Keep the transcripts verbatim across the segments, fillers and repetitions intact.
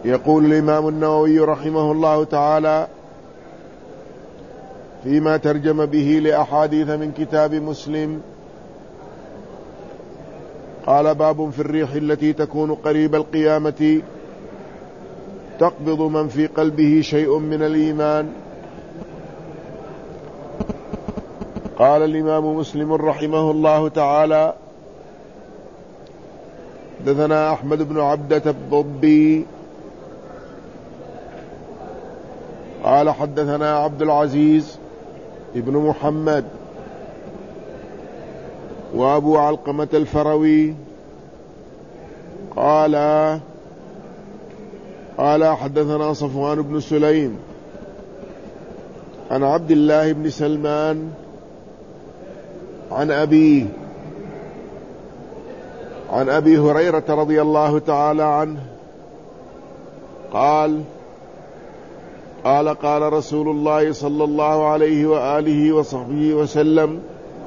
يقول الإمام النووي رحمه الله تعالى فيما ترجم به لأحاديث من كتاب مسلم، قال: باب في الريح التي تكون قريب القيامة تقبض من في قلبه شيء من الإيمان. قال الإمام مسلم رحمه الله تعالى: حدثنا أحمد بن عبدة الضبي قال حدثنا عبد العزيز ابن محمد وأبو علقمة الفروي قال قال حدثنا صفوان بن سليم عن عبد الله بن سلمان عن أبيه عن أبي هريرة رضي الله تعالى عنه قال قال قال رسول الله صلى الله عليه وآله وصحبه وسلم: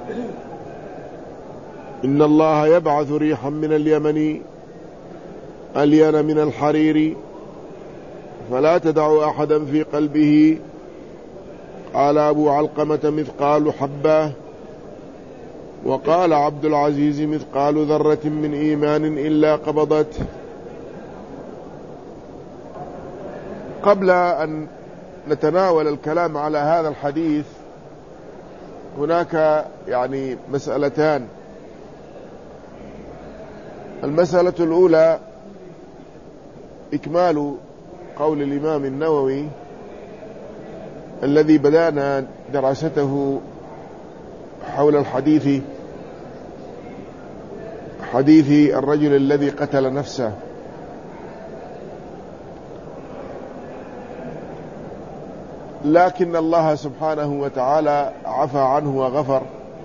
إن الله يبعث ريحا من اليمن ألين من الحرير فلا تدع أحدا في قلبه. قال أبو علقمة: مثقال حبة. وقال عبد العزيز: مثقال ذرة من إيمان إلا قبضته. قبل أن نتناول الكلام على هذا الحديث هناك يعني مسألتان. المسألة الأولى إكمال قول الإمام النووي الذي بدأنا دراسته حول الحديث حديث الرجل الذي قتل نفسه. لكن الله سبحانه وتعالى عفى عنه وغفر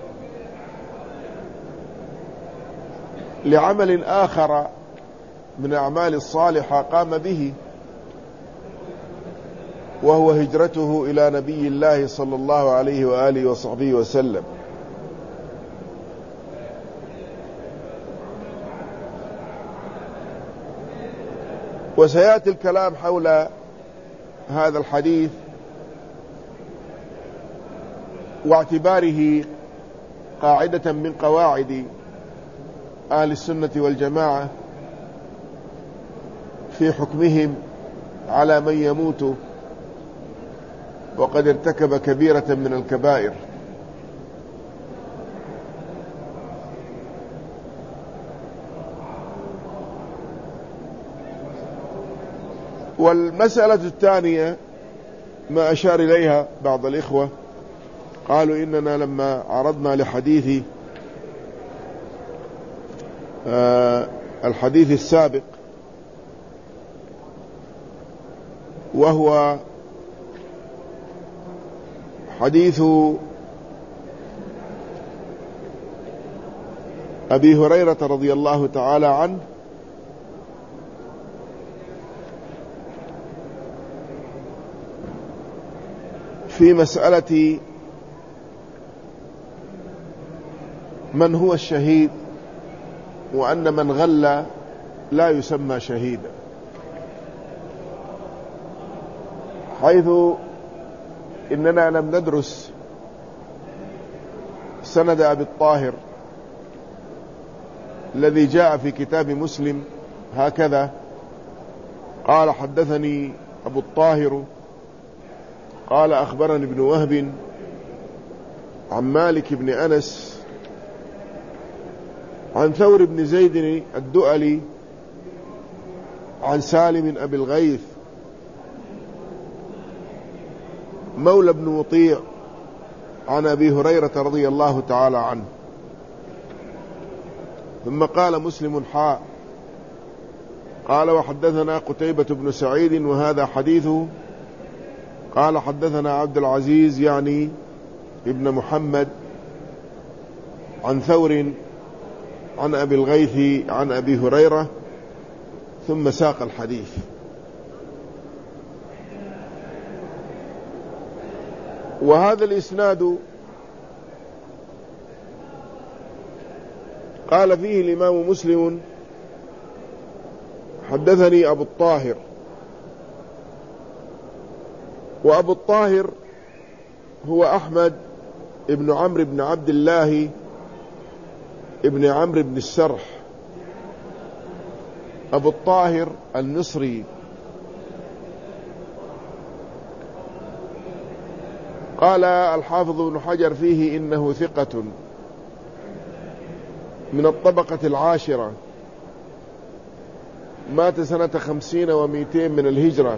لعمل آخر من أعمال الصالحة قام به، وهو هجرته إلى نبي الله صلى الله عليه وآله وصحبه وسلم. وسيأتي الكلام حول هذا الحديث واعتباره قاعدة من قواعد أهل السنة والجماعة في حكمهم على من يموت وقد ارتكب كبيرة من الكبائر. والمسألة الثانية ما أشار إليها بعض الإخوة، قالوا إننا لما عرضنا لحديث آه الحديث السابق وهو حديث أبي هريرة رضي الله تعالى عنه، في مسألة من هو الشهيد، وأن من غل لا يسمى شهيدا، حيث إننا لم ندرس سند أبي الطاهر الذي جاء في كتاب مسلم هكذا: قال حدثني أبو الطاهر قال أخبرني ابن وهب عن مالك بن أنس عن ثور بن زيد الدؤلي عن سالم أبي الغيث مولى بن مطيع عن أبي هريرة رضي الله تعالى عنه. ثم قال مسلم: حاء. قال: وحدثنا قتيبة بن سعيد وهذا حديثه. قال: حدثنا عبد العزيز يعني ابن محمد عن ثور عن أبي الغيث عن أبي هريرة، ثم ساق الحديث. وهذا الإسناد قال فيه الإمام مسلم: حدثني أبو الطاهر وأبو الطاهر هو أحمد ابن عمرو بن عبد الله ابن عمرو بن السرح، أبو الطاهر المصري. قال الحافظ ابن حجر فيه إنه ثقة من الطبقة العاشرة، مات سنة خمسين ومئتين من الهجرة،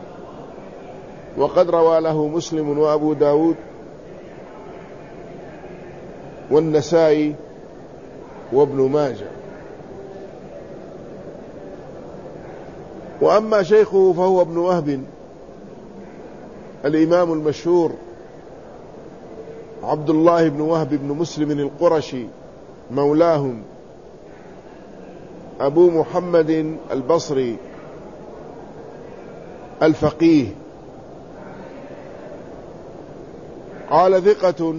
وقد روى له مسلم وأبو داود والنسائي وابن ماجه. وأما شيخه فهو ابن وهب الإمام المشهور عبد الله بن وهب بن مسلم القرشي مولاهم، أبو محمد البصري الفقيه. قال ثقة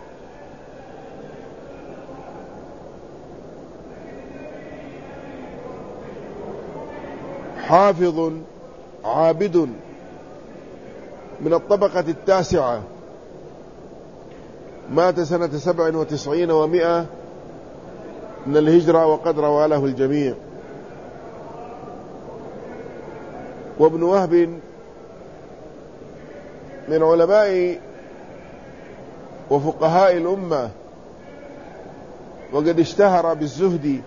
حافظ عابد من الطبقة التاسعة، مات سنة سبع وتسعين ومئة من الهجرة، وقد روى له الجميع. وابن وهب من علماء وفقهاء الأمة، وقد اشتهر بالزهد،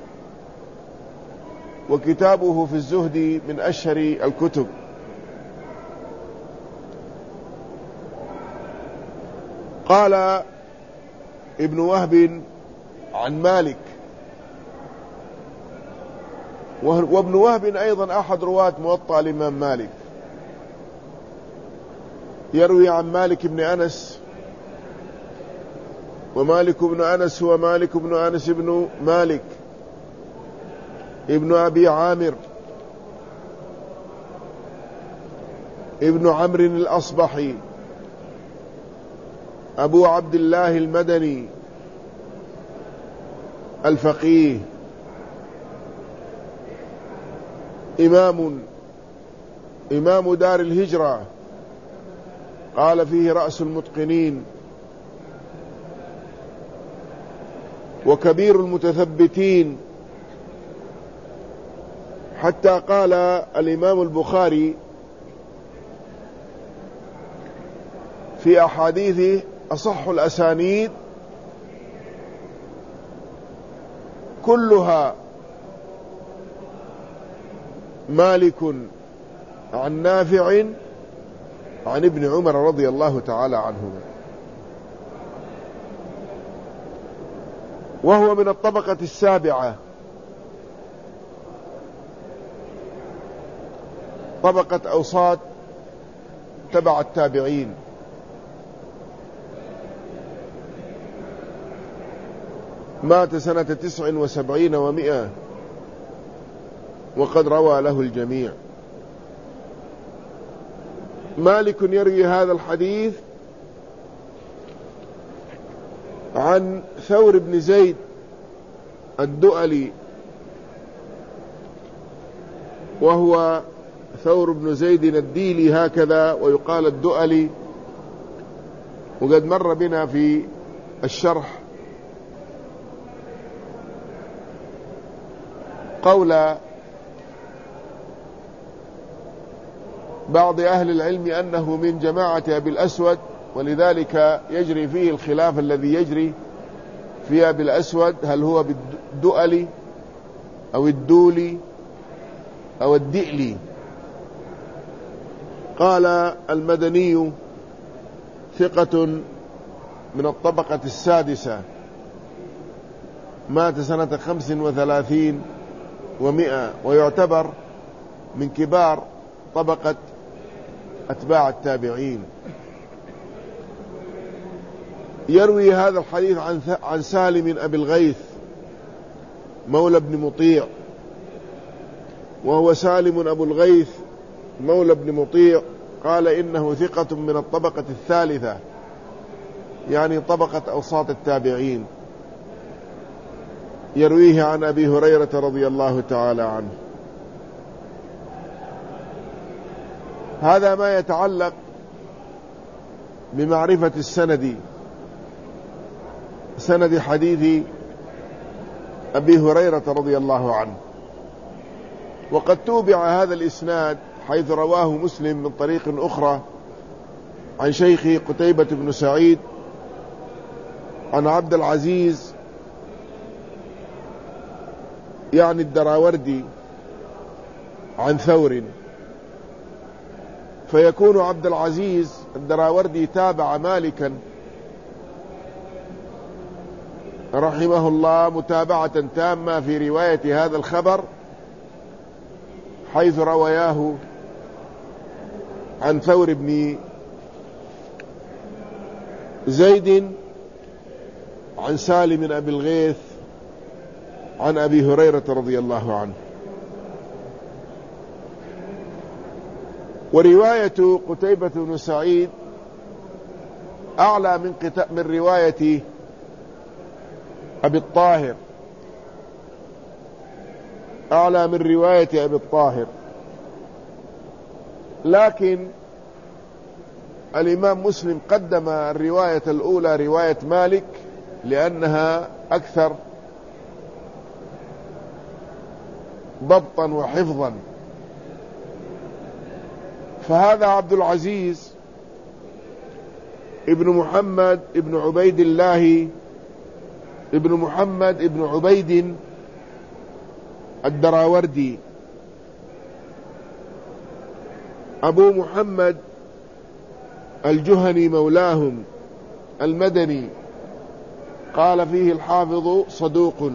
وكتابه في الزهد من أشهر الكتب. قال ابن وهب عن مالك، وابن وهب أيضا أحد رواة موطأ الإمام مالك، يروي عن مالك بن أنس، ومالك بن أنس هو مالك بن أنس بن مالك ابن أبي عامر ابن عمرو الأصبحي أبو عبد الله المدني الفقيه، إمام إمام دار الهجرة، قال فيه رأس المتقنين وكبير المتثبتين، حتى قال الإمام البخاري في أحاديثه أصح الأسانيد كلها مالك عن نافع عن ابن عمر رضي الله تعالى عنهما، وهو من الطبقة السابعة، طبقة أوساط تبع التابعين. مات سنة تسع وسبعين ومئة، وقد روى له الجميع. مالك يروي هذا الحديث عن ثور بن زيد الدؤلي، وهو ثور بن زيد الديلي هكذا، ويقال الدؤلي، وقد مر بنا في الشرح قول بعض أهل العلم أنه من جماعة أبي الأسود، ولذلك يجري فيه الخلاف الذي يجري في أبي الأسود، هل هو بالدؤلي أو الدولي أو الدئلي. قال المدني ثقة من الطبقة السادسة، مات سنة خمس وثلاثين ومئة، ويعتبر من كبار طبقة أتباع التابعين. يروي هذا الحديث عن عن سالم أبي الغيث مولى ابن مطيع، وهو سالم أبو الغيث مولى ابن مطيع. قال إنه ثقة من الطبقة الثالثة، يعني طبقة أوساط التابعين، يرويه عن أبي هريرة رضي الله تعالى عنه. هذا ما يتعلق بمعرفة السند، سند حديث أبي هريرة رضي الله عنه. وقد توبع هذا الإسناد حيث رواه مسلم من طريق أخرى عن شيخه قتيبة بن سعيد عن عبد العزيز يعني الدراوردي عن ثور، فيكون عبد العزيز الدراوردي تابع مالكا رحمه الله متابعة تامة في رواية هذا الخبر، حيث روياه عن ثور بن زيد عن سالم بن أبي الغيث عن أبي هريرة رضي الله عنه. ورواية قتيبة بن سعيد أعلى من, من رواية أبي الطاهر، أعلى من رواية أبي الطاهر، لكن الإمام مسلم قدم الرواية الأولى رواية مالك لأنها أكثر ضبطا وحفظا. فهذا عبد العزيز ابن محمد ابن عبيد الله ابن محمد ابن عبيد الدراوردي أبو محمد الجهني مولاهم المدني، قال فيه الحافظ صدوق،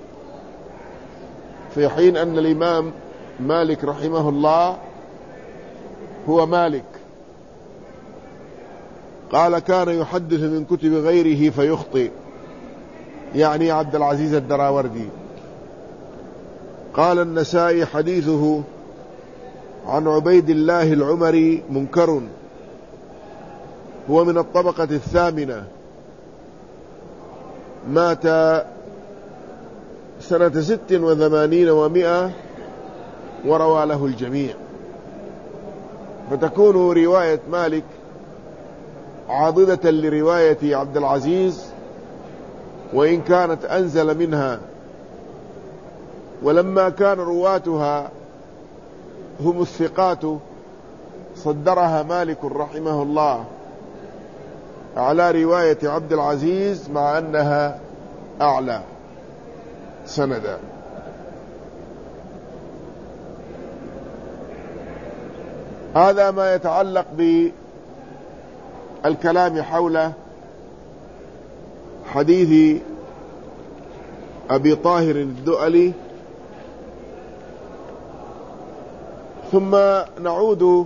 في حين أن الإمام مالك رحمه الله هو مالك، قال كان يحدث من كتب غيره فيخطئ، يعني عبد العزيز الدراوردي. قال النسائي حديثه عن عبيد الله العمري منكر، هو من الطبقة الثامنة، مات سنة ست وثمانين ومئة وروى له الجميع. فتكون رواية مالك عاضدة لرواية عبد العزيز وإن كانت أنزل منها، ولما كان رواتها هم الثقات صدرها مالك رحمه الله على رواية عبد العزيز مع أنها أعلى سندا. هذا ما يتعلق بالكلام حول حديث أبي طاهر الدؤلي. ثم نعود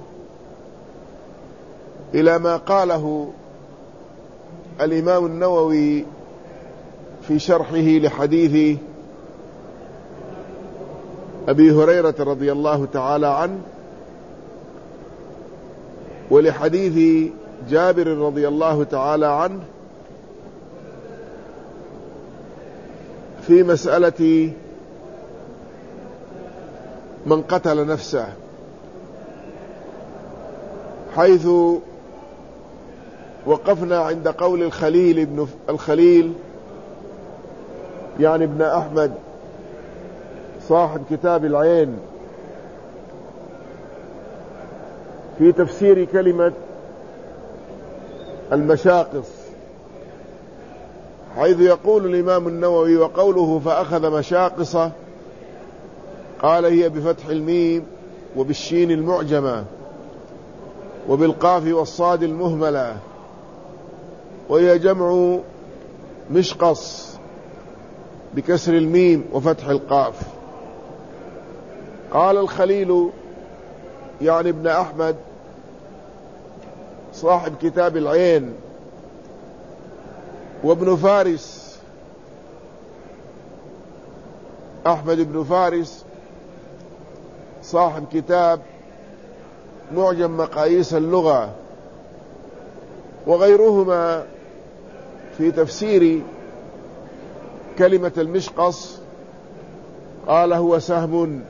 إلى ما قاله الإمام النووي في شرحه لحديث أبي هريرة رضي الله تعالى عنه، ولحديث جابر رضي الله تعالى عنه في مسألة من قتل نفسه، حيث وقفنا عند قول الخليل ابن الخليل يعني ابن أحمد صاحب كتاب العين في تفسير كلمة المشاقص، حيث يقول الإمام النووي وقوله فأخذ مشاقصة، قال هي بفتح الميم وبالشين المعجمة وبالقاف والصاد المهملة، وهي جمع مشقص بكسر الميم وفتح القاف. قال الخليل يعني ابن أحمد صاحب كتاب العين، وابن فارس أحمد بن فارس صاحب كتاب معجم مقاييس اللغة، وغيرهما في تفسير كلمة المشقص قال هو سهم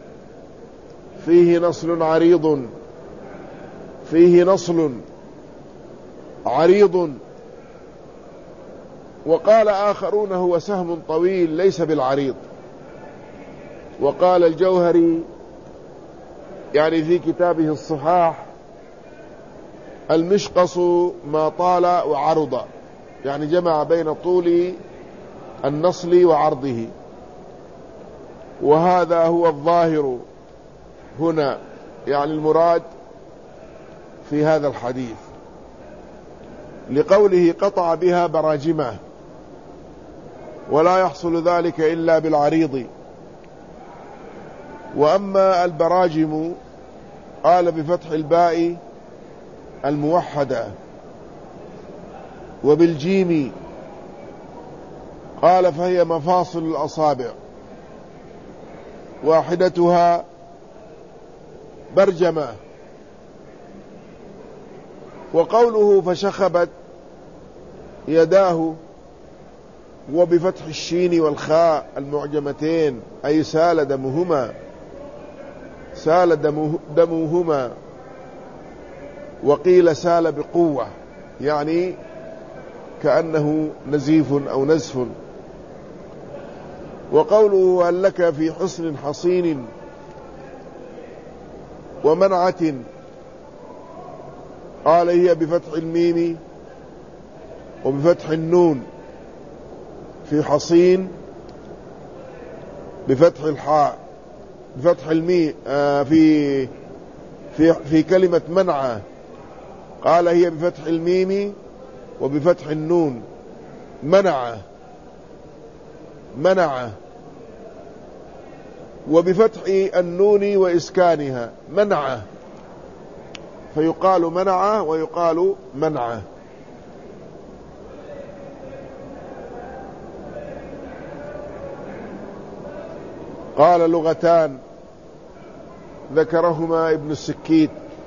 فيه نصل عريض، فيه نصل عريض. وقال آخرون هو سهم طويل ليس بالعريض. وقال الجوهري يعني في كتابه الصحاح المشقص ما طال وعرض، يعني جمع بين طول النصل وعرضه، وهذا هو الظاهر هنا، يعني المراد في هذا الحديث لقوله قطع بها براجمه، ولا يحصل ذلك إلا بالعريض. وأما البراجم قال بفتح الباء الموحدة، وبالجيم قال فهي مفاصل الأصابع، واحدتها برجمة. وقوله فشخبت يداه وبفتح الشين والخاء المعجمتين أي سال دمهما، سال دمه دمهما. وقيل سال بقوة، يعني كأنه نزيف أو نزف. وقوله هل لك في حصن حصين ومنعة قال هي بفتح الميم وبفتح النون، في حصين بفتح الحاء بفتح الميم. آه في في في كلمة منعة قال هي بفتح الميم وبفتح النون، منعة منعة، وبفتح النون وإسكانها منعة، فيقال منعة ويقال منعة. قال لغتان ذكرهما ابن السكيت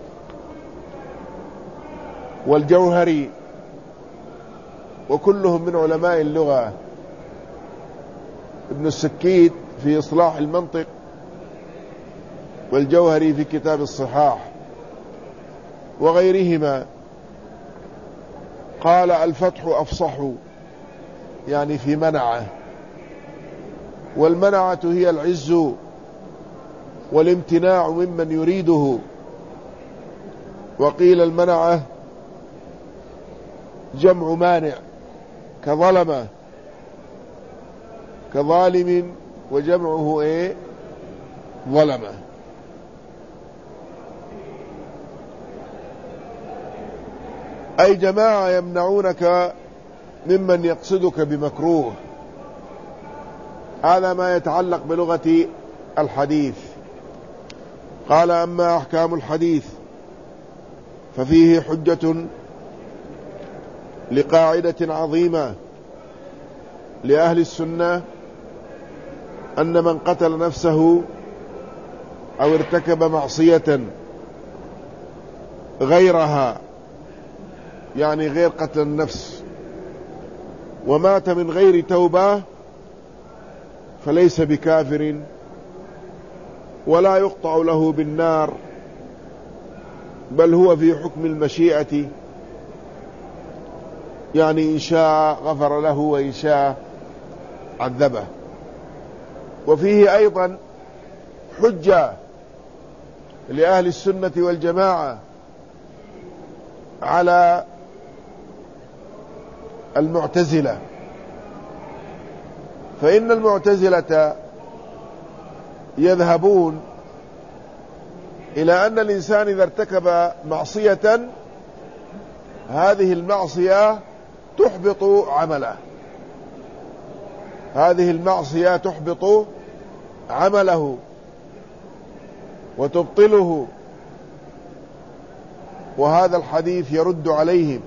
والجوهري، وكلهم من علماء اللغة. ابن السكيت في إصلاح المنطق، والجوهري في كتاب الصحاح وغيرهما. قال الفتح أفصح، يعني في منعه، والمنعة هي العز والامتناع ممن يريده. وقيل المنعة جمع مانع كظلمة، كظالم وجمعه ايه ظلمة. أي جماعة يمنعونك ممن يقصدك بمكروه. هذا ما يتعلق بلغة الحديث. قال أما أحكام الحديث ففيه حجة لقاعدة عظيمة لأهل السنة، أن من قتل نفسه أو ارتكب معصية غيرها، يعني غير قتل النفس، ومات من غير توبة فليس بكافر ولا يقطع له بالنار، بل هو في حكم المشيئة، يعني إن شاء غفر له وإن شاء عذبه. وفيه أيضا حجة لأهل السنة والجماعة على المعتزلة، فإن المعتزلة يذهبون إلى أن الإنسان إذا ارتكب معصية هذه المعصية تحبط عمله، هذه المعصية تحبط عمله وتبطله. وهذا الحديث يرد عليهم،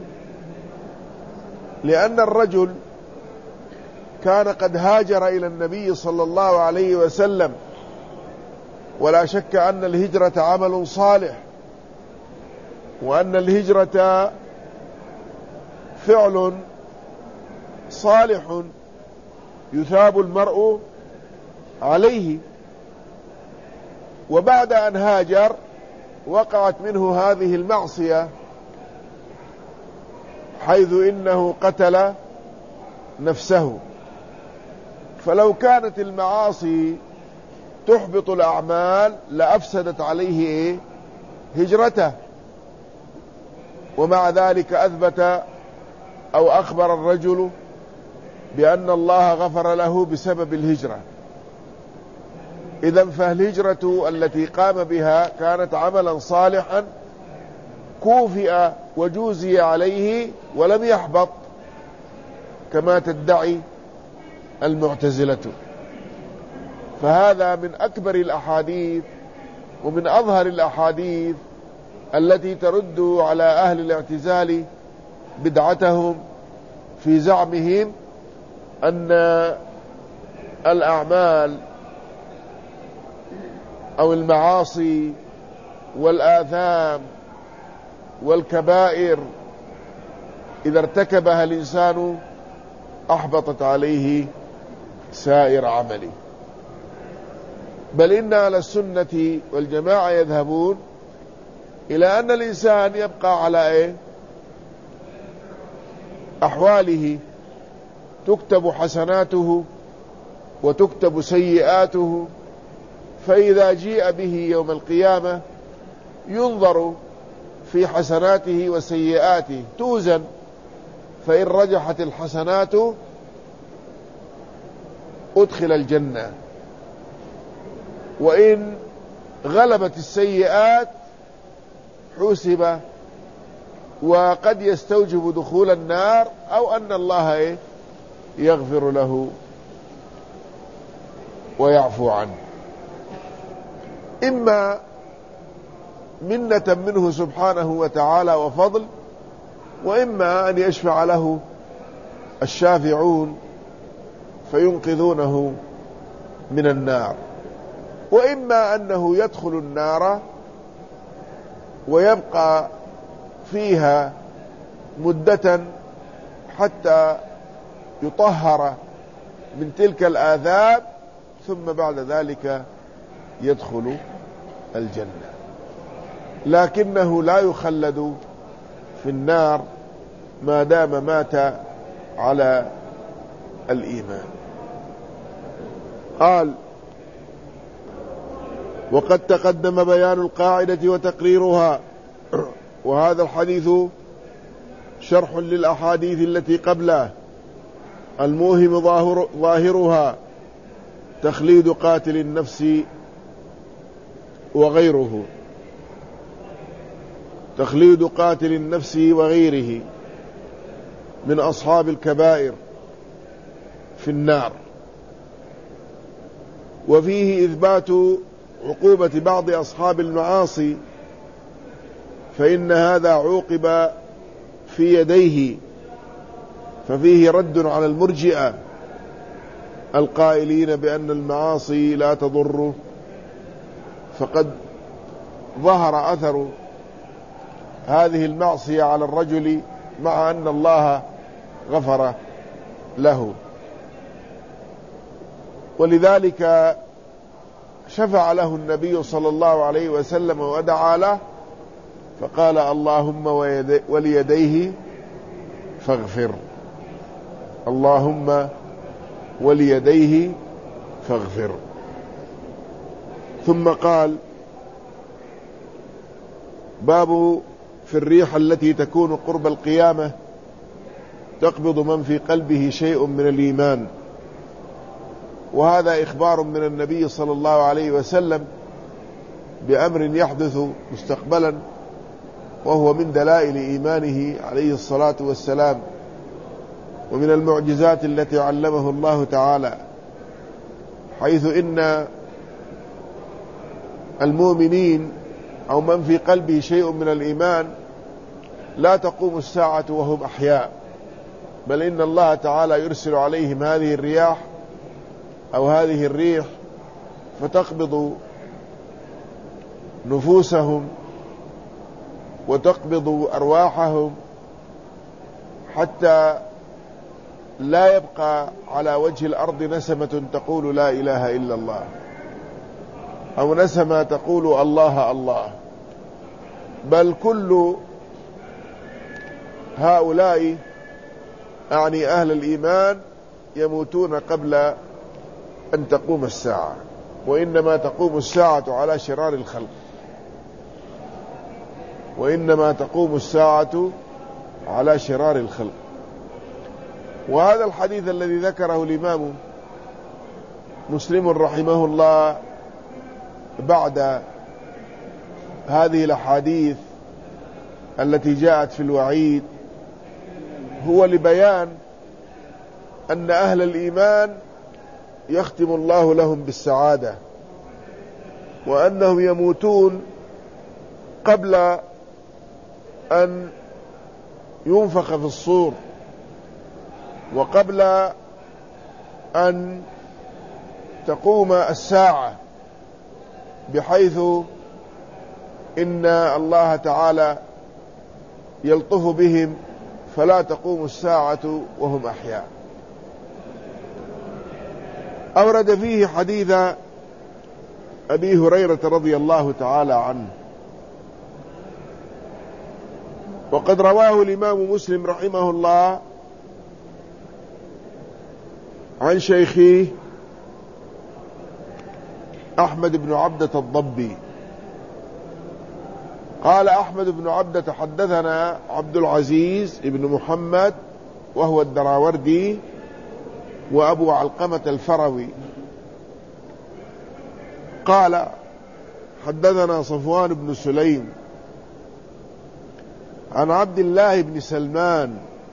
لأن الرجل كان قد هاجر إلى النبي صلى الله عليه وسلم، ولا شك أن الهجرة عمل صالح، وأن الهجرة فعل صالح يثاب المرء عليه. وبعد أن هاجر وقعت منه هذه المعصية، حيث إنه قتل نفسه. فلو كانت المعاصي تحبط الأعمال لأفسدت عليه إيه؟ هجرته. ومع ذلك أثبت أو أخبر الرجل بأن الله غفر له بسبب الهجرة. إذن فالهجرة التي قام بها كانت عملا صالحا كوفئ وجوزي عليه ولم يحبط كما تدعي المعتزلة. فهذا من أكبر الأحاديث ومن أظهر الأحاديث التي ترد على أهل الاعتزال بدعتهم في زعمهم أن الأعمال أو المعاصي والآثام والكبائر إذا ارتكبها الإنسان أحبطت عليه سائر عمله. بل إن أهل السنة والجماعة يذهبون إلى أن الإنسان يبقى على إيه؟ أحواله، تكتب حسناته وتكتب سيئاته، فإذا جيء به يوم القيامة ينظر في حسناته وسيئاته توزن، فإن رجحت الحسنات أدخل الجنة، وإن غلبت السيئات حسب وقد يستوجب دخول النار، أو أن الله يغفر له ويعفو عنه، إما منة منه سبحانه وتعالى وفضل، وإما أن يشفع له الشافعون فينقذونه من النار، وإما أنه يدخل النار ويبقى فيها مدة حتى يطهر من تلك الآثام، ثم بعد ذلك يدخل الجنة، لكنه لا يخلد في النار ما دام مات على الإيمان. قال: وقد تقدم بيان القاعدة وتقريرها، وهذا الحديث شرح للأحاديث التي قبله، الموهم ظاهر ظاهرها تخليد قاتل النفس وغيره، تخليد قاتل النفس وغيره من أصحاب الكبائر في النار، وفيه إثبات عقوبة بعض أصحاب المعاصي، فإن هذا عوقب في يديه، ففيه رد على المرجئة القائلين بأن المعاصي لا تضر، فقد ظهر أثر هذه المعصية على الرجل مع أن الله غفر له، ولذلك شفع له النبي صلى الله عليه وسلم ودعا له فقال: اللهم وليديه فاغفر، اللهم وليديه فاغفر. ثم قال: باب في الريح التي تكون قرب القيامة تقبض من في قلبه شيء من الإيمان، وهذا إخبار من النبي صلى الله عليه وسلم بأمر يحدث مستقبلا، وهو من دلائل إيمانه عليه الصلاة والسلام، ومن المعجزات التي علمه الله تعالى، حيث إن المؤمنين أو من في قلبه شيء من الإيمان لا تقوم الساعة وهم أحياء، بل إن الله تعالى يرسل عليهم هذه الرياح أو هذه الريح فتقبض نفوسهم وتقبض أرواحهم حتى لا يبقى على وجه الأرض نسمة تقول لا إله إلا الله، أو نسمة تقول الله الله، بل كل هؤلاء أعني أهل الإيمان يموتون قبل أن تقوم الساعة، وإنما تقوم الساعة على شرار الخلق، وإنما تقوم الساعة على شرار الخلق. وهذا الحديث الذي ذكره الإمام مسلم رحمه الله بعد هذه الأحاديث التي جاءت في الوعيد هو لبيان أن أهل الإيمان يختم الله لهم بالسعادة، وأنهم يموتون قبل أن ينفخ في الصور، وقبل أن تقوم الساعة، بحيث إن الله تعالى يلطف بهم فلا تقوم الساعة وهم أحياء. أورد فيه حديث أبي هريرة رضي الله تعالى عنه، وقد رواه الإمام مسلم رحمه الله عن شيخه أحمد بن عبدة الضبي قال أحمد بن عبدة حدثنا عبد العزيز بن محمد وهو الدراوردي وأبو علقمة الفروي قال حدثنا صفوان بن سليم عن عبد الله بن سلمان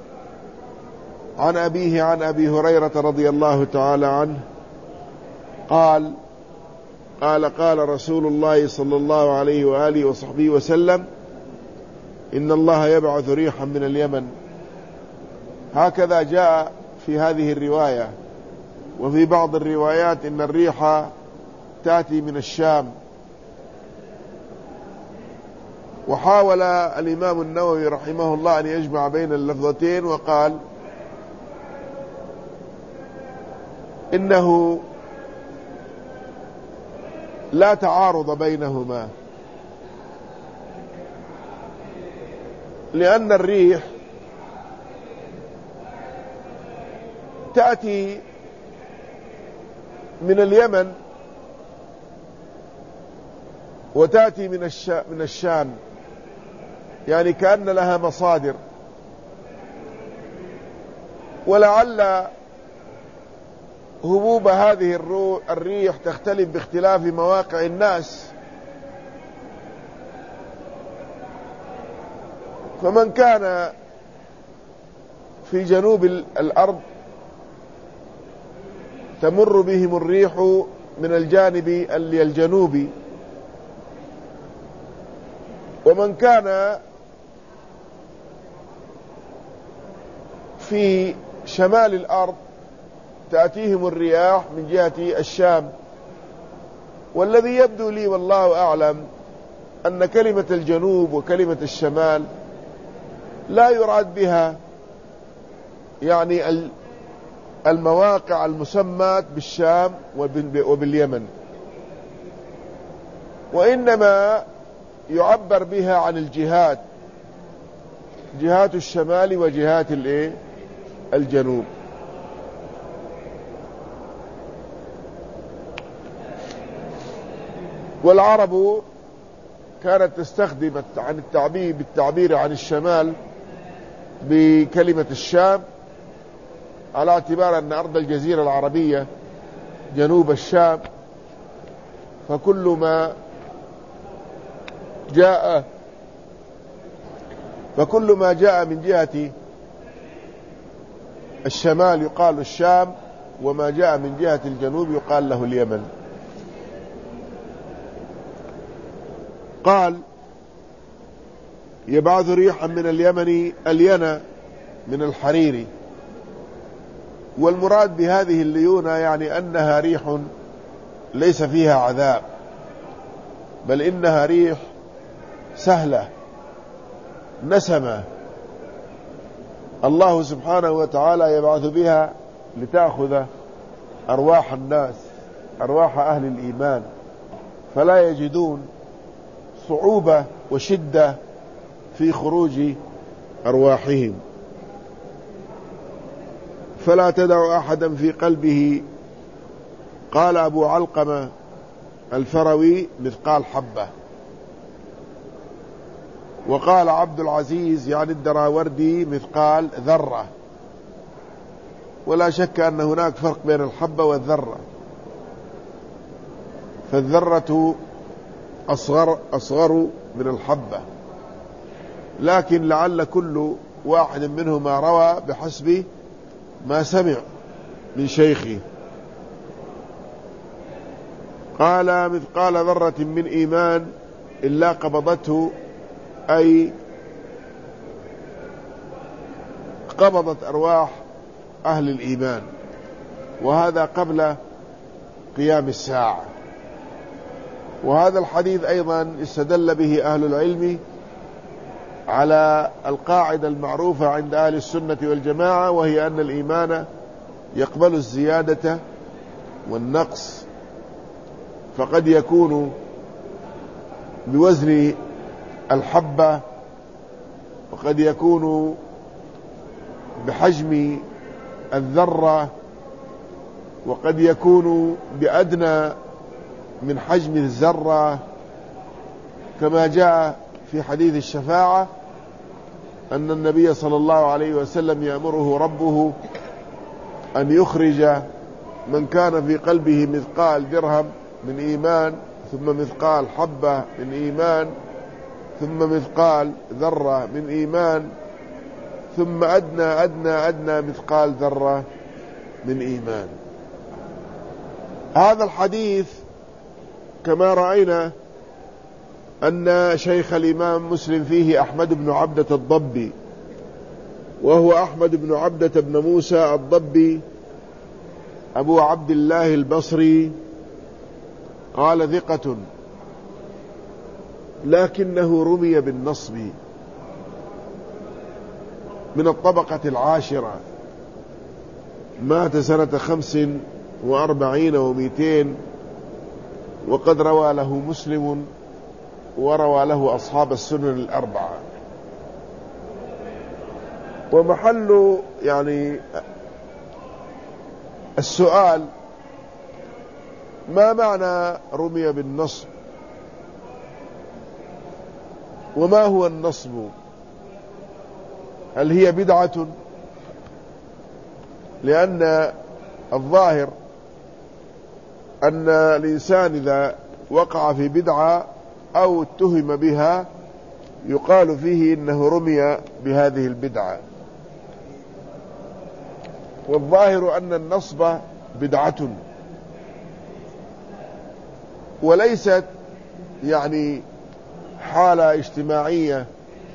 عن أبيه عن أبي هريرة رضي الله تعالى عنه قال قال قال رسول الله صلى الله عليه وآله وصحبه وسلم إن الله يبعث ريحا من اليمن. هكذا جاء في هذه الرواية. وفي بعض الروايات إن الريح تأتي من الشام. وحاول الإمام النووي رحمه الله أن يجمع بين اللفظتين وقال إنه لا تعارض بينهما، لأن الريح تأتي من اليمن وتأتي من من الشام، يعني كأن لها مصادر. ولعل هبوب هذه الريح تختلف باختلاف مواقع الناس، فمن كان في جنوب الأرض تمر بهم الريح من الجانب الجنوبي، ومن كان في شمال الأرض تأتيهم الرياح من جهة الشام. والذي يبدو لي والله أعلم أن كلمة الجنوب وكلمة الشمال لا يراد بها يعني المواقع المسمات بالشام وباليمن، وإنما يعبر بها عن الجهات، جهات الشمال وجهات الجنوب. والعرب كانت تستخدم عن التعبير بالتعبير عن الشمال بكلمة الشام، على اعتبار أن أرض الجزيرة العربية جنوب الشام، فكل ما جاء فكل ما جاء من جهة الشمال يقال الشام، وما جاء من جهة الجنوب يقال له اليمن. قال يبعث ريحا من اليمن الينا من الحرير. والمراد بهذه الليونة يعني أنها ريح ليس فيها عذاب، بل إنها ريح سهلة نسمة الله سبحانه وتعالى يبعث بها لتأخذ أرواح الناس، أرواح أهل الإيمان، فلا يجدون صعوبة وشدة في خروج أرواحهم. فلا تدع أحدا في قلبه، قال أبو علقمة الفروي، مثقال حبة. وقال عبد العزيز يعني الدراوردي مثقال ذرة. ولا شك أن هناك فرق بين الحبة والذرة، فالذرة أصغر, أصغر من الحبة، لكن لعل كل واحد منهما روى بحسب ما سمع من شيخه. قال مثقال ذرة من إيمان إلا قبضته، أي قبضت أرواح أهل الإيمان، وهذا قبل قيام الساعة. وهذا الحديث أيضا استدل به أهل العلم على القاعدة المعروفة عند أهل السنة والجماعة، وهي أن الإيمان يقبل الزيادة والنقص، فقد يكون بوزن الحبة، وقد يكون بحجم الذرة، وقد يكون بأدنى من حجم الذرة، كما جاء في حديث الشفاعة أن النبي صلى الله عليه وسلم يأمره ربه أن يخرج من كان في قلبه مثقال درهم من إيمان، ثم مثقال حبة من إيمان، ثم مثقال ذرة من إيمان، ثم أدنى أدنى أدنى مثقال ذرة من إيمان. هذا الحديث كما رأينا أن شيخ الإمام مسلم فيه أحمد بن عبدة الضبي، وهو أحمد بن عبدة بن موسى الضبي أبو عبد الله البصري، قال ثقة لكنه رمي بالنصب، من الطبقة العاشرة، مات سنة خمس وأربعين ومئتين، وقد روى له مسلم وروى له أصحاب السنن الأربعة. ومحل يعني السؤال: ما معنى رمي بالنصب؟ وما هو النصب؟ هل هي بدعة؟ لأن الظاهر أن الإنسان إذا وقع في بدعة أو اتهم بها يقال فيه إنه رمي بهذه البدعة، والظاهر أن النصب بدعة، وليست يعني حالة اجتماعية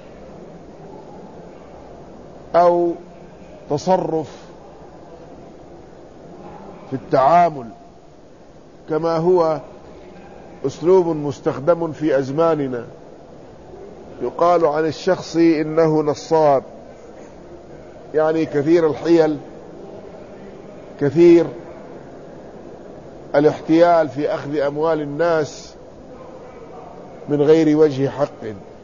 أو تصرف في التعامل، كما هو أسلوب مستخدم في أزماننا، يقال عن الشخص إنه نصاب، يعني كثير الحيل، كثير الاحتيال في أخذ أموال الناس من غير وجه حق.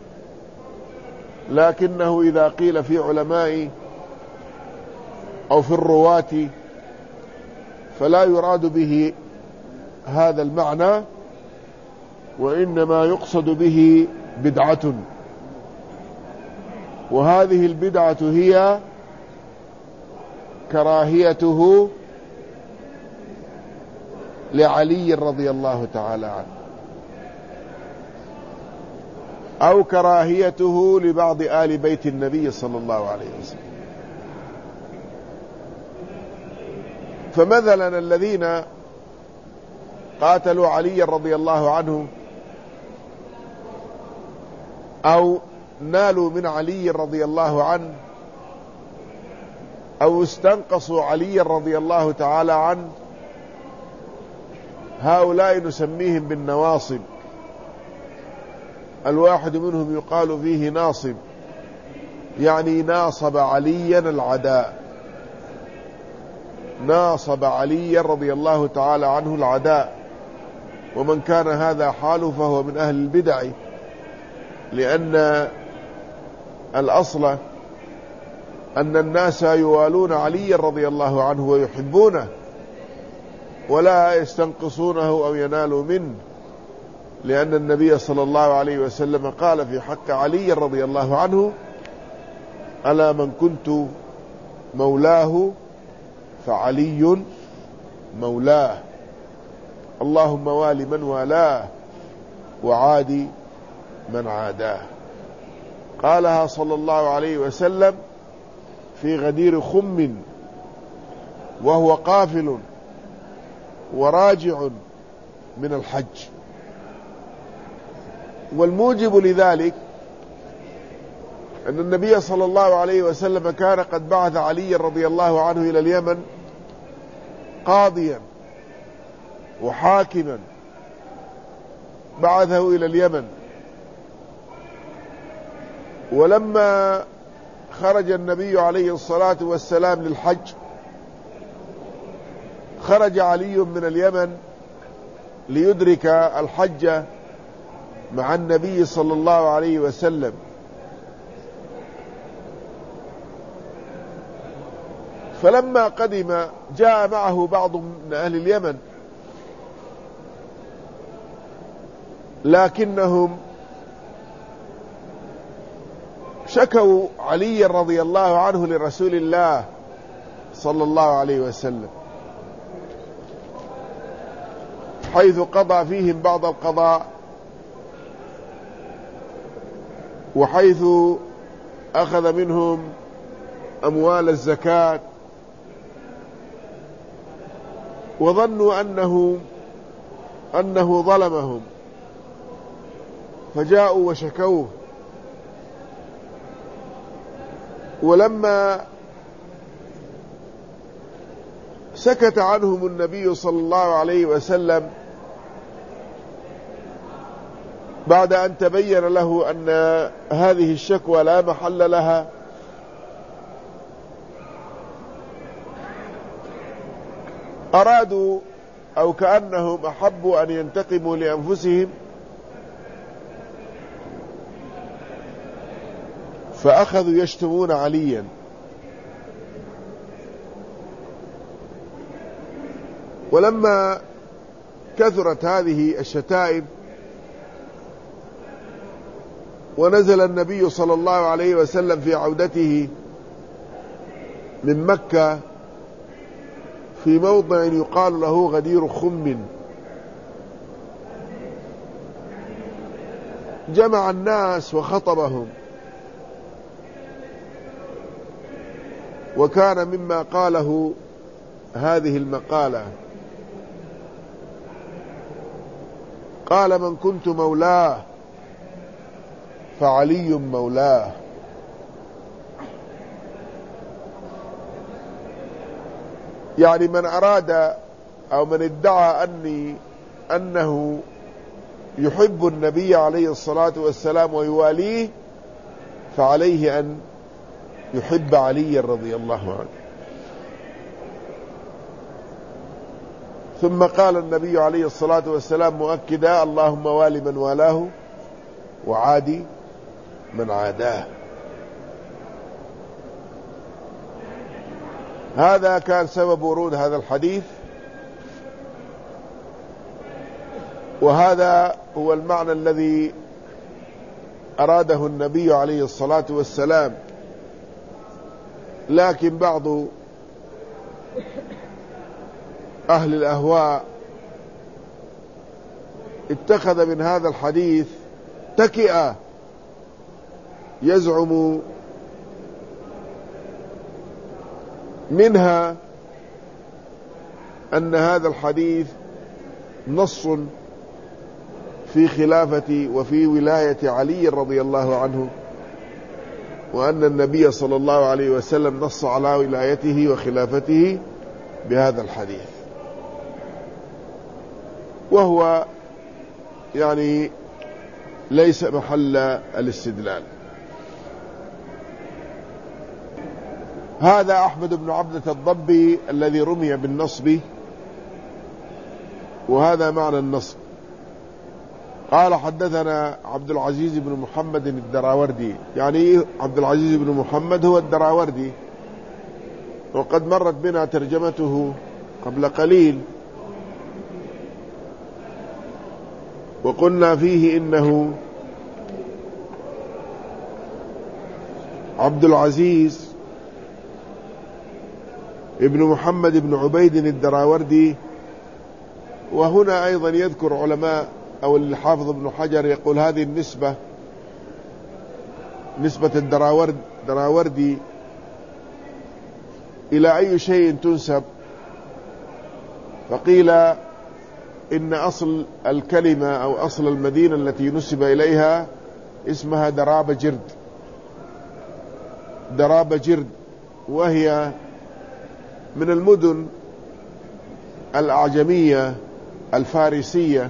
لكنه إذا قيل في علماء أو في الرواة فلا يراد به هذا المعنى، وإنما يقصد به بدعة، وهذه البدعة هي كراهيته لعلي رضي الله تعالى عنه، أو كراهيته لبعض آل بيت النبي صلى الله عليه وسلم. فمثلا الذين قاتلوا علي رضي الله عنه أو نالوا من علي رضي الله عنه أو استنقصوا علي رضي الله تعالى عنه، هؤلاء نسميهم بالنواصب. الواحد منهم يقال فيه ناصب، يعني ناصب عليا العداء، ناصب علي رضي الله تعالى عنه العداء. ومن كان هذا حاله فهو من أهل البدع، لأن الأصل أن الناس يوالون علي رضي الله عنه ويحبونه ولا يستنقصونه أو ينالوا منه، لأن النبي صلى الله عليه وسلم قال في حق علي رضي الله عنه: ألا من كنت مولاه فعلي مولاه، اللهم وال من والاه وعادي من عاداه. قالها صلى الله عليه وسلم في غدير خم وهو قافل وراجع من الحج. والموجب لذلك أن النبي صلى الله عليه وسلم كان قد بعث علي رضي الله عنه إلى اليمن قاضيا وحاكما، بعثه إلى اليمن. ولما خرج النبي عليه الصلاة والسلام للحج خرج علي من اليمن ليدرك الحج مع النبي صلى الله عليه وسلم، فلما قدم جاء معه بعض من أهل اليمن، لكنهم شكوا علي رضي الله عنه لرسول الله صلى الله عليه وسلم، حيث قضى فيهم بعض القضاء، وحيث أخذ منهم أموال الزكاة، وظنوا أنه أنه ظلمهم فجاءوا وشكوه. ولما سكت عنهم النبي صلى الله عليه وسلم بعد أن تبين له أن هذه الشكوى لا محل لها، أرادوا أو كأنهم أحبوا أن ينتقموا لأنفسهم، فأخذوا يشتمون عليا. ولما كثرت هذه الشتائم ونزل النبي صلى الله عليه وسلم في عودته من مكة في موضع يقال له غدير خم، جمع الناس وخطبهم، وكان مما قاله هذه المقالة: قال: من كنت مولاه فعلي مولاه. يعني من أراد أو من ادعى أني أنه يحب النبي عليه الصلاة والسلام ويواليه، فعليه أن يحب علي رضي الله عنه. ثم قال النبي عليه الصلاة والسلام مؤكدا: اللهم وال من والاه وعادي من عاداه. هذا كان سبب ورود هذا الحديث، وهذا هو المعنى الذي أراده النبي عليه الصلاة والسلام. لكن بعض أهل الأهواء اتخذ من هذا الحديث تكئة، يزعم منها أن هذا الحديث نص في خلافة وفي ولاية علي رضي الله عنه، وأن النبي صلى الله عليه وسلم نص على ولايته وخلافته بهذا الحديث، وهو يعني ليس محل الاستدلال. هذا أحمد بن عبدة الضبي الذي رمي بالنصب، وهذا معنى النصب. قال: حدثنا عبد العزيز بن محمد الدراوردي. يعني عبد العزيز بن محمد هو الدراوردي وقد مرت بنا ترجمته قبل قليل، وقلنا فيه إنه عبد العزيز ابن محمد بن عبيد الدراوردي. وهنا أيضا يذكر علماء أو الحافظ ابن حجر يقول هذه النسبة نسبة الدراورد دراوردي إلى أي شيء تنسب؟ فقيل إن أصل الكلمة أو أصل المدينة التي نسب إليها اسمها دراب جرد دراب جرد وهي من المدن الأعجمية الفارسية،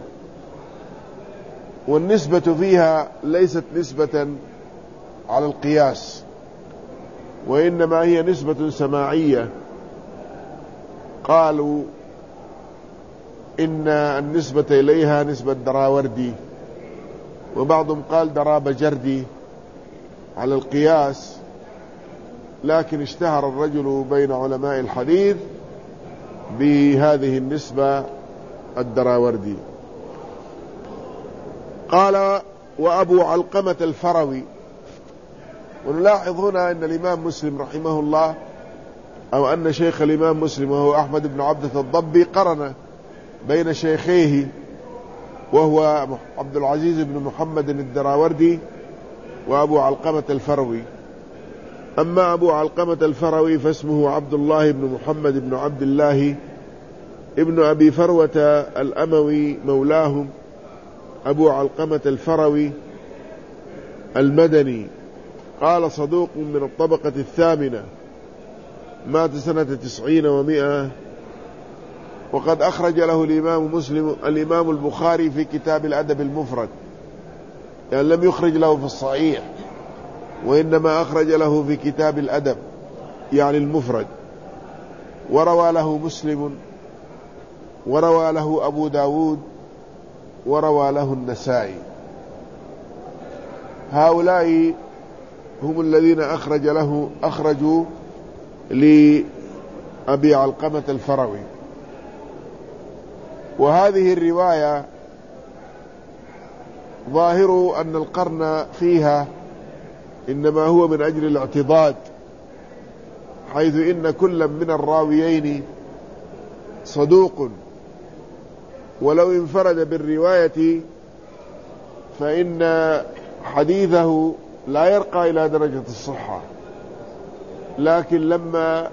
والنسبة فيها ليست نسبة على القياس، وإنما هي نسبة سماعية. قالوا إن النسبة إليها نسبة دراوردي، وبعضهم قال دراب جردي على القياس، لكن اشتهر الرجل بين علماء الحديث بهذه النسبة الدراوردي. قال وأبو علقمة الفروي. ونلاحظ هنا أن الإمام مسلم رحمه الله أو أن شيخ الإمام مسلم وهو أحمد بن عبدة الضبي قرن بين شيخيه وهو عبد العزيز بن محمد الدراوردي وأبو علقمة الفروي. أما أبو علقمة الفروي فاسمه عبد الله بن محمد بن عبد الله ابن أبي فروة الأموي مولاهم أبو علقمة الفروي المدني. قال صدوق من الطبقة الثامنة، مات سنة تسعين ومئة. وقد أخرج له الإمام مسلم الإمام البخاري في كتاب الأدب المفرد، يعني لم يخرج له في الصحيح، وإنما أخرج له في كتاب الأدب يعني المفرد. وروى له مسلم، وروى له أبو داود، وروى له النسائي. هؤلاء هم الذين أخرج له أخرجوا لأبي علقمة الفروي. وهذه الرواية ظاهر أن القرن فيها إنما هو من أجل الاعتضاد، حيث إن كل من الراويين صدوق، ولو انفرد بالرواية فإن حديثه لا يرقى إلى درجة الصحة، لكن لما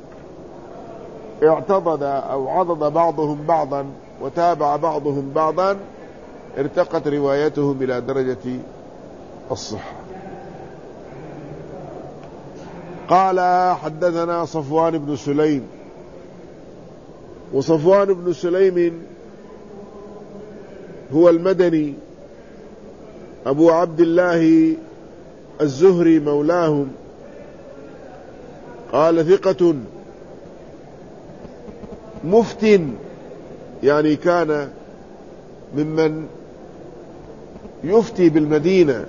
اعتضد أو عضد بعضهم بعضا وتابع بعضهم بعضا ارتقت روايتهم إلى درجة الصحة. قال حدثنا صفوان بن سليم. وصفوان بن سليم هو المدني أبو عبد الله الزهري مولاهم. قال ثقة مفتن، يعني كان ممن يفتي بالمدينة،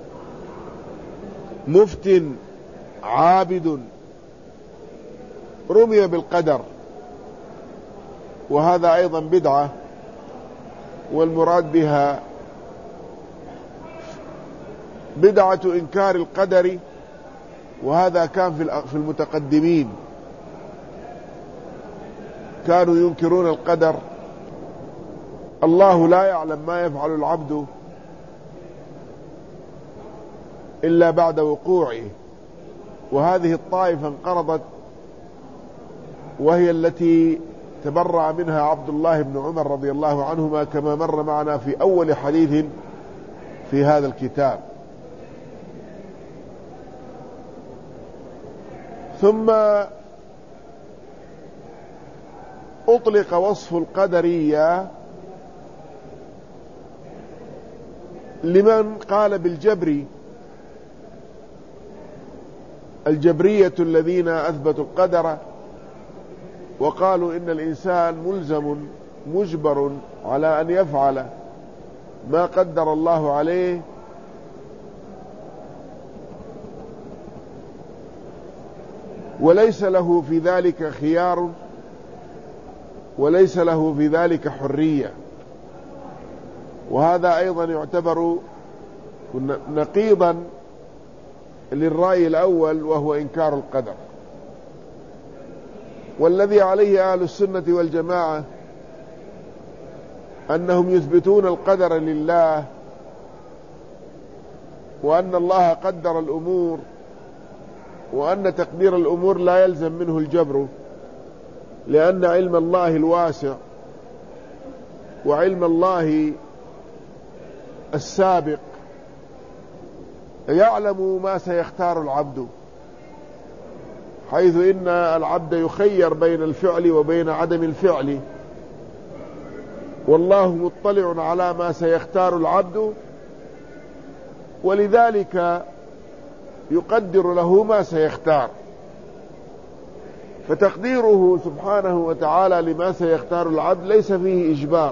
مفتن عابد، رمي بالقدر، وهذا أيضا بدعة، والمراد بها بدعة إنكار القدر، وهذا كان في المتقدمين كانوا ينكرون القدر. الله لا يعلم ما يفعل العبد إلا بعد وقوعه. وهذه الطائفة انقرضت، وهي التي تبرأ منها عبد الله بن عمر رضي الله عنهما، كما مر معنا في أول حديث في هذا الكتاب. ثم أطلق وصف القدرية لمن قال بالجبر، الجبرية الذين أثبتوا القدر وقالوا إن الإنسان ملزم مجبر على أن يفعل ما قدر الله عليه، وليس له في ذلك خيار، وليس له في ذلك حرية. وهذا أيضا يعتبر نقيضا للرأي الأول وهو إنكار القدر. والذي عليه أهل السنة والجماعة أنهم يثبتون القدر لله، وأن الله قدر الأمور، وأن تقدير الأمور لا يلزم منه الجبر، لأن علم الله الواسع وعلم الله السابق يعلم ما سيختار العبد، حيث إن العبد يخير بين الفعل وبين عدم الفعل، والله مطلع على ما سيختار العبد، ولذلك يقدر له ما سيختار. فتقديره سبحانه وتعالى لما سيختار العبد ليس فيه إجبار،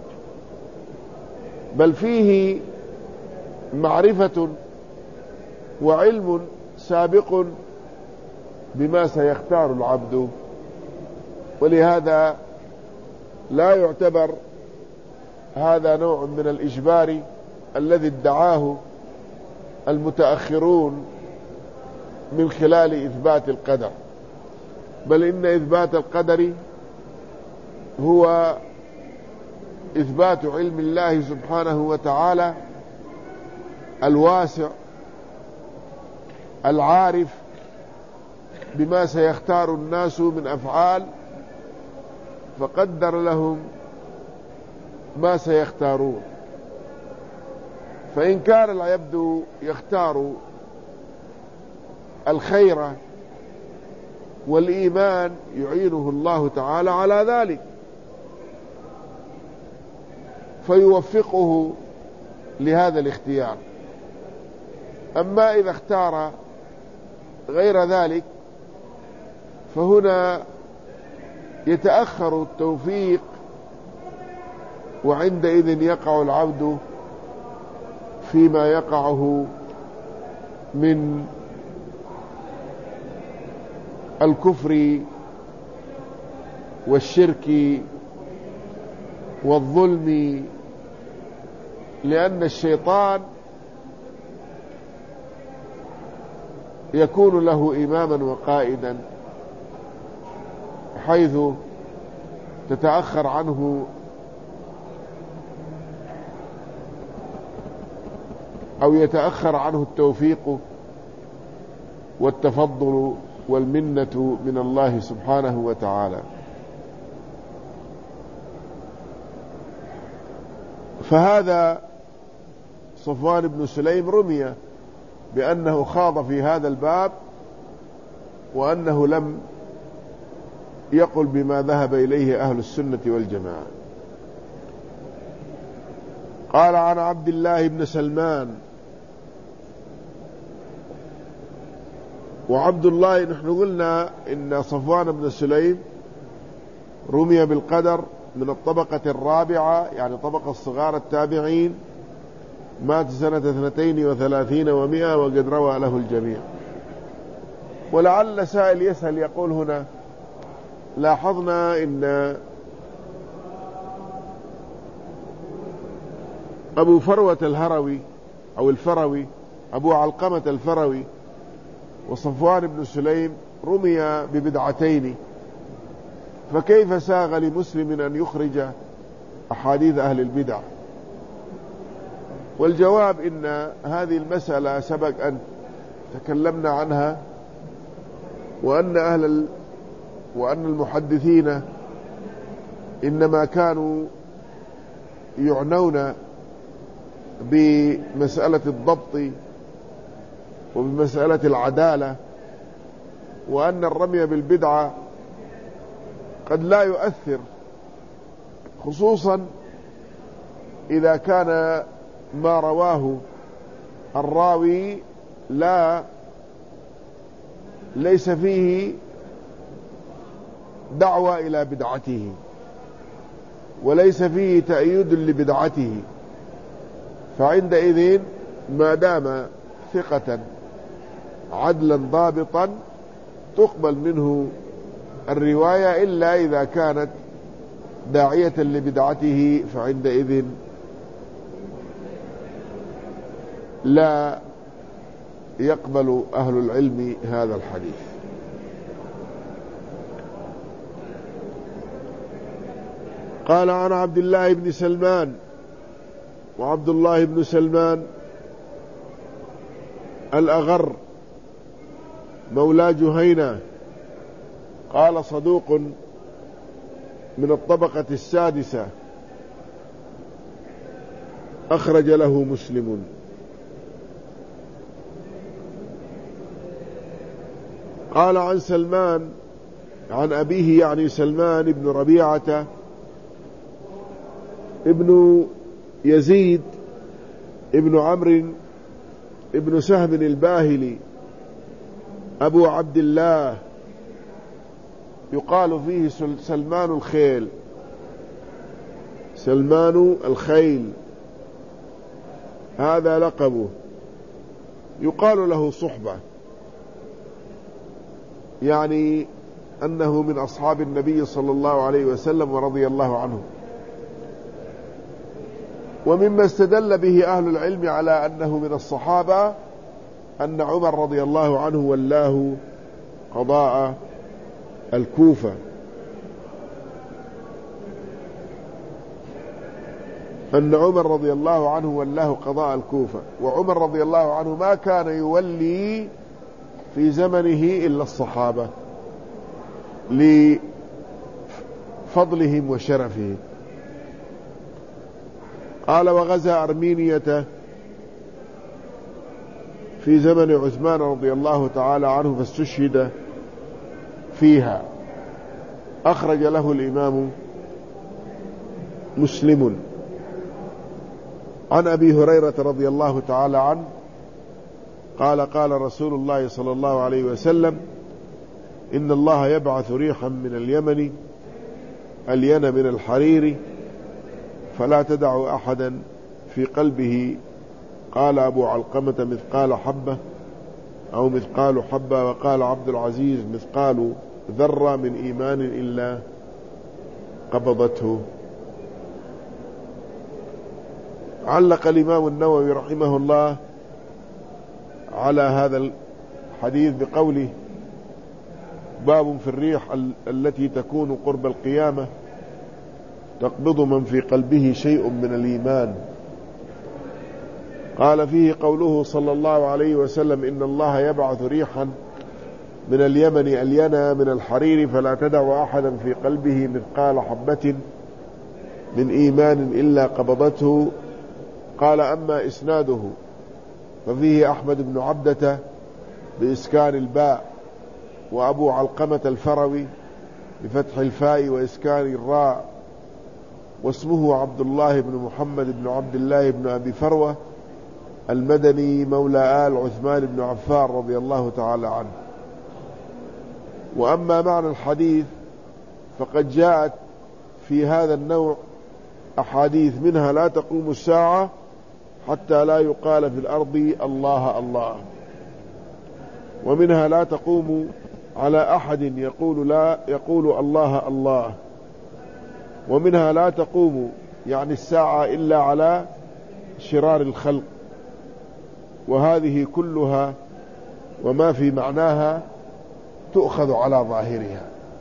بل فيه معرفة وعلم سابق بما سيختار العبد. ولهذا لا يعتبر هذا نوع من الإجبار الذي ادعاه المتأخرون من خلال إثبات القدر، بل إن إثبات القدر هو إثبات علم الله سبحانه وتعالى الواسع العارف بما سيختار الناس من أفعال، فقدر لهم ما سيختارون. فإن كان العبد يختار الخير والإيمان يعينه الله تعالى على ذلك فيوفقه لهذا الاختيار. أما إذا اختار غير ذلك فهنا يتأخر التوفيق، وعندئذ يقع العبد فيما يقعه من الكفر والشرك والظلم، لأن الشيطان يكون له إماما وقائدا، حيث تتأخر عنه أو يتأخر عنه التوفيق والتفضل والمنة من الله سبحانه وتعالى. فهذا صفوان بن سليم رمي بأنه خاض في هذا الباب، وأنه لم يقل بما ذهب إليه أهل السنة والجماعة. قال عن عبد الله بن سلمان. وعبد الله نحن قلنا إن صفوان بن سليم رمي بالقدر من الطبقة الرابعة، يعني طبقة الصغار التابعين، مات سنة اثنتين وثلاثين ومئة، وقد روى له الجميع. ولعل سائل يسأل يقول هنا لاحظنا إن أبو فروة الهروي أو الفروي أبو علقمة الفروي وصفوان بن سليم رمي ببدعتين، فكيف ساغ لمسلم أن يخرج أحاديث أهل البدع؟ والجواب إن هذه المسألة سبق أن تكلمنا عنها، وأن أهل ال... وأن المحدثين إنما كانوا يعنون بمسألة الضبط وبمسألة العدالة، وأن الرمي بالبدعة قد لا يؤثر، خصوصا إذا كان ما رواه الراوي لا ليس فيه دعوة إلى بدعته، وليس فيه تأييد لبدعته، فعندئذ ما دام ثقة عدلا ضابطا تقبل منه الرواية إلا إذا كانت داعية لبدعته، فعندئذ لا يقبل أهل العلم هذا الحديث. قال عن عبد الله بن سلمان، وعبد الله بن سلمان الأغر مولى جهينة، قال صدوق من الطبقة السادسة، أخرج له مسلم. قال عن سلمان عن أبيه يعني سلمان بن ربيعة ابن يزيد ابن عمرو ابن سهم الباهلي أبو عبد الله، يقال فيه سلمان الخيل، سلمان الخيل هذا لقبه. يقال له صحبة، يعني أنه من أصحاب النبي صلى الله عليه وسلم ورضي الله عنه. ومما استدل به أهل العلم على أنه من الصحابة أن عمر رضي الله عنه ولاه قضاء الكوفة، أن عمر رضي الله عنه ولاه قضاء الكوفة. وعمر رضي الله عنه ما كان يولي في زمنه إلا الصحابة لفضلهم وشرفهم. قال وغزا أرمينية في زمن عثمان رضي الله تعالى عنه فاستشهد فيها، أخرج له الإمام مسلم. عن أبي هريرة رضي الله تعالى عنه قال قال رسول الله صلى الله عليه وسلم إن الله يبعث ريحا من اليمن ألين من الحرير فلا تدع أحدا في قلبه، قال أبو علقمة مثقال حبة أو مثقال حبة، وقال عبد العزيز مثقال ذرة من إيمان إلا قبضته. علق الإمام النووي رحمه الله على هذا الحديث بقوله باب في الريح التي تكون قرب القيامة تقبض من في قلبه شيء من الإيمان. قال فيه قوله صلى الله عليه وسلم إن الله يبعث ريحا من اليمن ألينا من الحرير فلا تدع أحدا في قلبه مثقال حبة من إيمان إلا قبضته. قال أما إسناده ففيه أحمد بن عبدة بإسكان الباء، وأبو علقمة الفروي بفتح الفاء وإسكان الراء، واسمه عبد الله بن محمد بن عبد الله بن أبي فروة المدني مولى آل عثمان بن عفان رضي الله تعالى عنه. وأما معنى الحديث فقد جاءت في هذا النوع أحاديث، منها لا تقوم الساعة حتى لا يقال في الأرض الله الله، ومنها لا تقوم على أحد يقول لا يقول الله الله، ومنها لا تقوم يعني الساعة إلا على شرار الخلق. وهذه كلها وما في معناها تؤخذ على ظاهرها.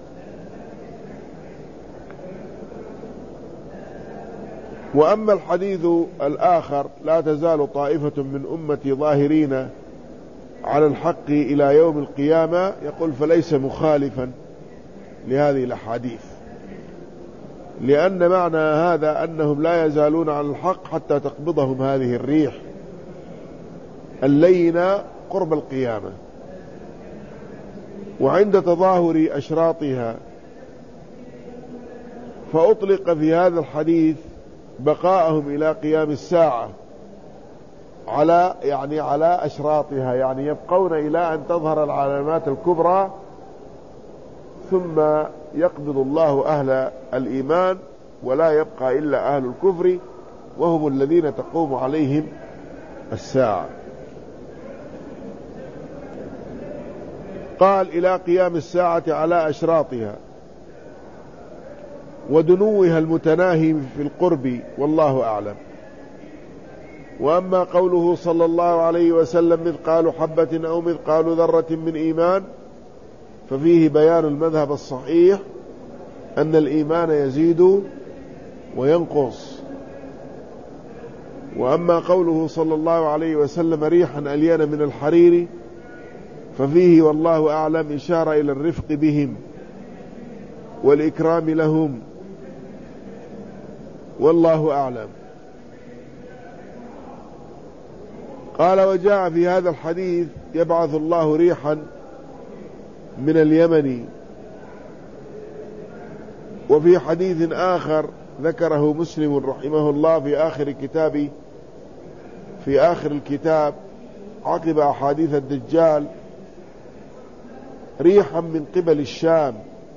وأما الحديث الآخر لا تزال طائفة من أمتي ظاهرين على الحق إلى يوم القيامة، يقول فليس مخالفا لهذه الأحاديث، لأن معنى هذا أنهم لا يزالون على الحق حتى تقبضهم هذه الريح اللينة قرب القيامة. وعند تظاهر أشراطها فأطلق في هذا الحديث بقاءهم إلى قيام الساعة على يعني على أشراطها، يعني يبقون إلى أن تظهر العلامات الكبرى ثم يقبض الله أهل الإيمان ولا يبقى إلا أهل الكفر وهم الذين تقوم عليهم الساعة. قال إلى قيام الساعة على أشراطها ودنوها المتناهي في القرب، والله أعلم. وأما قوله صلى الله عليه وسلم مثقال حبة أو مثقال ذرة من إيمان، ففيه بيان المذهب الصحيح أن الإيمان يزيد وينقص. وأما قوله صلى الله عليه وسلم ريحا ألين من الحرير، ففيه والله أعلم إشارة إلى الرفق بهم والإكرام لهم، والله أعلم. قال وجاء في هذا الحديث يبعث الله ريحا من اليمن. وفي حديث آخر ذكره مسلم رحمه الله في آخر كتاب في آخر الكتاب عقب أحاديث الدجال ريحا من قبل الشام.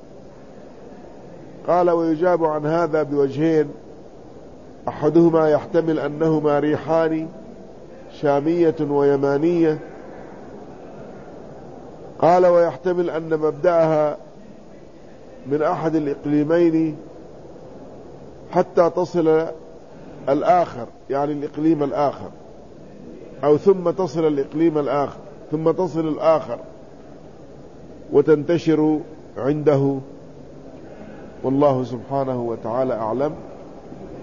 قال ويجاب عن هذا بوجهين، أحدهما يحتمل أنهما ريحان شامية ويمانية. قال ويحتمل أن مبدأها من أحد الإقليمين حتى تصل الآخر، يعني الإقليم الآخر، أو ثم تصل الإقليم الآخر ثم تصل الآخر وتنتشر عنده، والله سبحانه وتعالى أعلم.